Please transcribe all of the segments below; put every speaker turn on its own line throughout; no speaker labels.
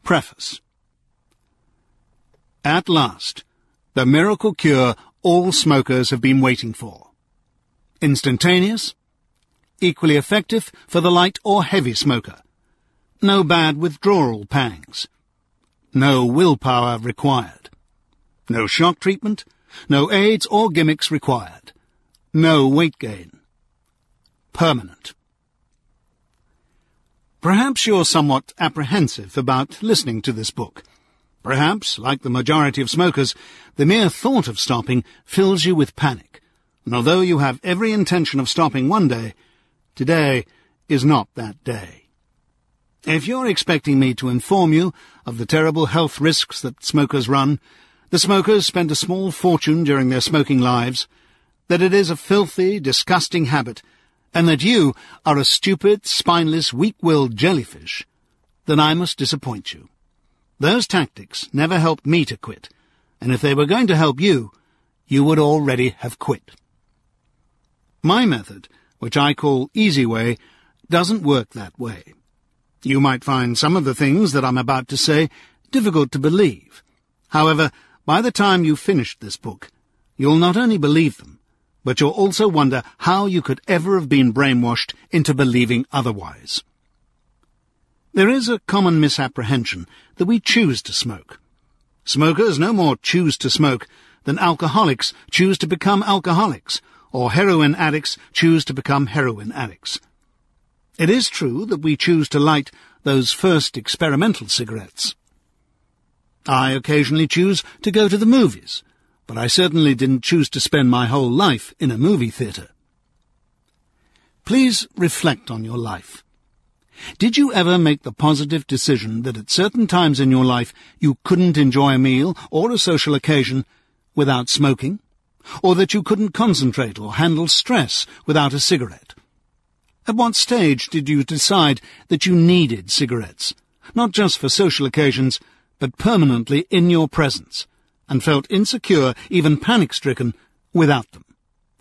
Preface. At last, the miracle cure all smokers have been waiting for. Instantaneous, equally effective for the light or heavy smoker. No bad withdrawal pangs. No willpower required. No shock treatment. No aids or gimmicks required. No weight gain. Permanent. Perhaps you're somewhat apprehensive about listening to this book. Perhaps, like the majority of smokers, the mere thought of stopping fills you with panic. And although you have every intention of stopping one day, today is not that day. If you're expecting me to inform you of the terrible health risks that smokers run, the smokers spend a small fortune during their smoking lives, that it is a filthy, disgusting habit, and that you are a stupid, spineless, weak-willed jellyfish, then I must disappoint you. Those tactics never helped me to quit, and if they were going to help you, you would already have quit. My method, which I call Easy Way, doesn't work that way. You might find some of the things that I'm about to say difficult to believe. However, by the time you've finished this book, you'll not only believe them, but you'll also wonder how you could ever have been brainwashed into believing otherwise. There is a common misapprehension that we choose to smoke. Smokers no more choose to smoke than alcoholics choose to become alcoholics, or heroin addicts choose to become heroin addicts. It is true that we choose to light those first experimental cigarettes. I occasionally choose to go to the movies, but I certainly didn't choose to spend my whole life in a movie theatre. Please reflect on your life. Did you ever make the positive decision that at certain times in your life you couldn't enjoy a meal or a social occasion without smoking? Or that you couldn't concentrate or handle stress without a cigarette? At what stage did you decide that you needed cigarettes, not just for social occasions, but permanently in your presence, and felt insecure, even panic-stricken, without them?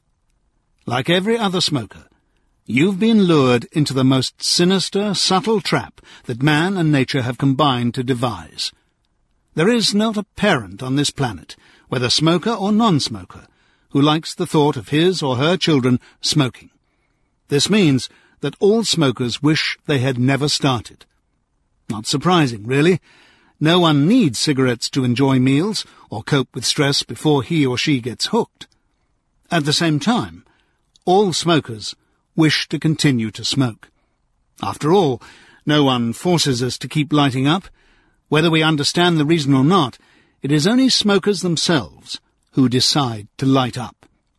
Like every other smoker, you've been lured into the most sinister, subtle trap that man and nature have combined to devise. There is not a parent on this planet, whether smoker or non-smoker, who likes the thought of his or her children smoking. This means that all smokers wish they had never started. Not surprising, really. No one needs cigarettes to enjoy meals or cope with stress before he or she gets hooked. At the same time, all smokers wish to continue to smoke. After all, no one forces us to keep lighting up. Whether we understand the reason or not, it is only smokers themselves who decide to light up.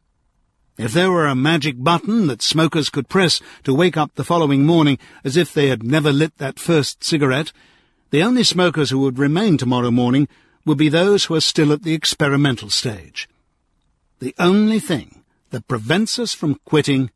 If there were a magic button that smokers could press to wake up the following morning as if they had never lit that first cigarette, the only smokers who would remain tomorrow morning would be those who are still at the experimental stage. The only thing that prevents us from quitting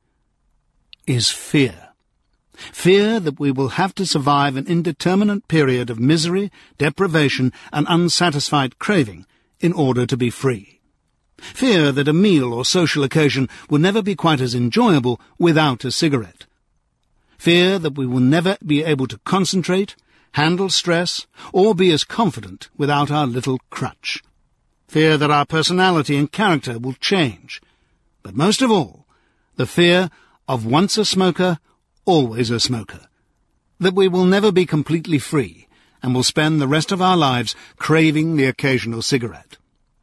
is fear. Fear that we will have to survive an indeterminate period of misery, deprivation, and unsatisfied craving in order to be free. Fear that a meal or social occasion will never be quite as enjoyable without a cigarette. Fear that we will never be able to concentrate, handle stress, or be as confident without our little crutch. Fear that our personality and character will change. But most of all, the fear of once a smoker, always a smoker. That we will never be completely free, and will spend the rest of our lives craving the occasional cigarette.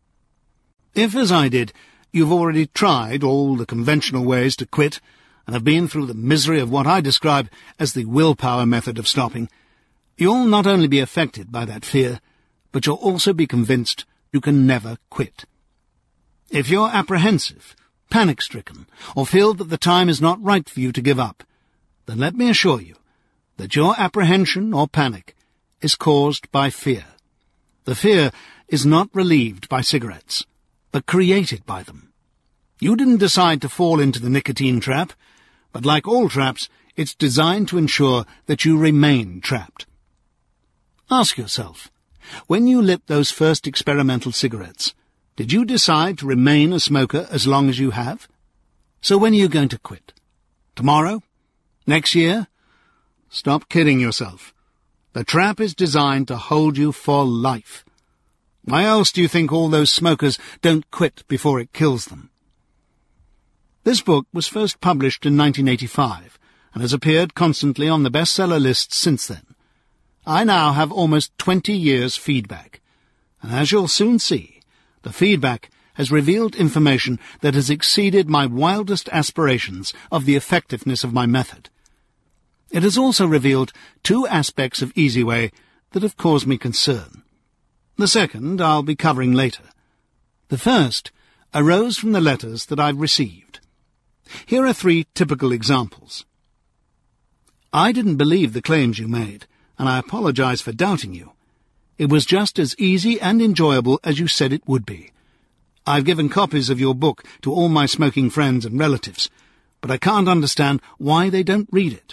If, as I did, you've already tried all the conventional ways to quit, and have been through the misery of what I describe as the willpower method of stopping, you'll not only be affected by that fear, but you'll also be convinced you can never quit. If you're apprehensive, panic-stricken, or feel that the time is not right for you to give up, then let me assure you that your apprehension or panic is caused by fear. The fear is not relieved by cigarettes, but created by them. You didn't decide to fall into the nicotine trap, but like all traps, it's designed to ensure that you remain trapped. Ask yourself, when you lit those first experimental cigarettes, did you decide to remain a smoker as long as you have? So when are you going to quit? Tomorrow? Next year? Stop kidding yourself. The trap is designed to hold you for life. Why else do you think all those smokers don't quit before it kills them? This book was first published in 1985 and has appeared constantly on the bestseller lists since then. I now have almost 20 years' feedback, and as you'll soon see, the feedback has revealed information that has exceeded my wildest aspirations of the effectiveness of my method. It has also revealed two aspects of Easy Way that have caused me concern. The second I'll be covering later. The first arose from the letters that I've received. Here are 3 typical examples. I didn't believe the claims you made, and I apologize for doubting you. It was just as easy and enjoyable as you said it would be. I've given copies of your book to all my smoking friends and relatives, but I can't understand why they don't read it.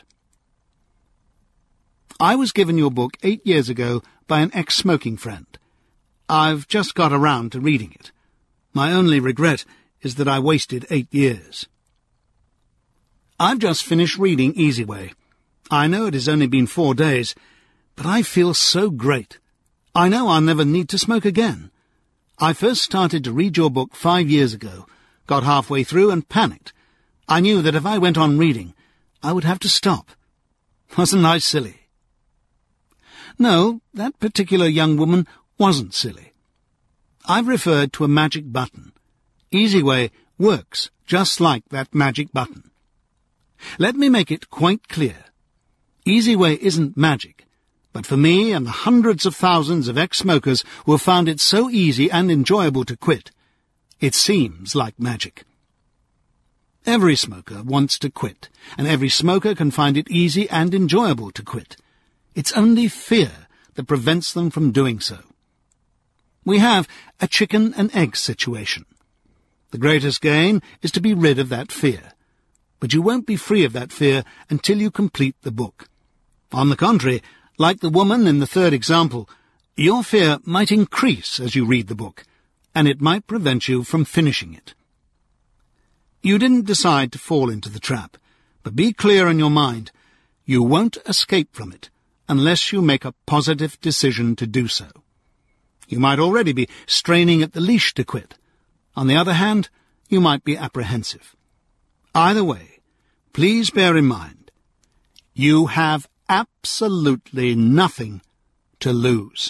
I was given your book 8 years ago by an ex-smoking friend. I've just got around to reading it. My only regret is that I wasted 8 years. I've just finished reading Easy Way. I know it has only been 4 days, but I feel so great. I know I'll never need to smoke again. I first started to read your book 5 years ago, got halfway through and panicked. I knew that if I went on reading, I would have to stop. Wasn't I silly? No, that particular young woman wasn't silly. I've referred to a magic button. Easy Way works just like that magic button. Let me make it quite clear. Easy Way isn't magic, but for me and the hundreds of thousands of ex-smokers who have found it so easy and enjoyable to quit, it seems like magic. Every smoker wants to quit, and every smoker can find it easy and enjoyable to quit. It's only fear that prevents them from doing so. We have a chicken and egg situation. The greatest gain is to be rid of that fear. But you won't be free of that fear until you complete the book. On the contrary, like the woman in the 3rd example, your fear might increase as you read the book, and it might prevent you from finishing it. You didn't decide to fall into the trap, but be clear in your mind, you won't escape from it unless you make a positive decision to do so. You might already be straining at the leash to quit. On the other hand, you might be apprehensive. Either way, please bear in mind, you have absolutely nothing to lose.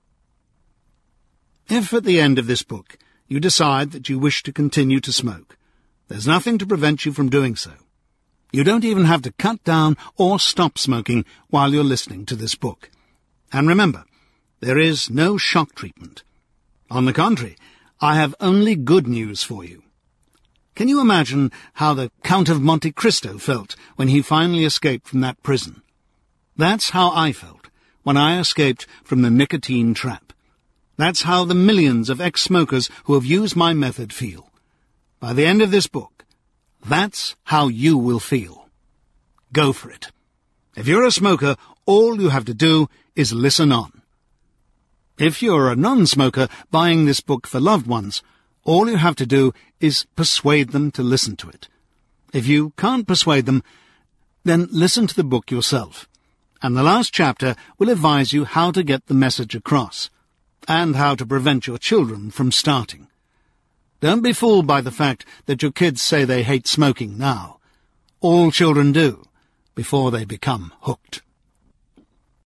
If at the end of this book you decide that you wish to continue to smoke, there's nothing to prevent you from doing so. You don't even have to cut down or stop smoking while you're listening to this book. And remember, there is no shock treatment. On the contrary, I have only good news for you. Can you imagine how the Count of Monte Cristo felt when he finally escaped from that prison? That's how I felt when I escaped from the nicotine trap. That's how the millions of ex-smokers who have used my method feel. By the end of this book, that's how you will feel. Go for it. If you're a smoker, all you have to do is listen on. If you're a non-smoker buying this book for loved ones, all you have to do is persuade them to listen to it. If you can't persuade them, then listen to the book yourself, and the last chapter will advise you how to get the message across, and how to prevent your children from starting. Don't be fooled by the fact that your kids say they hate smoking now. All children do, before they become hooked.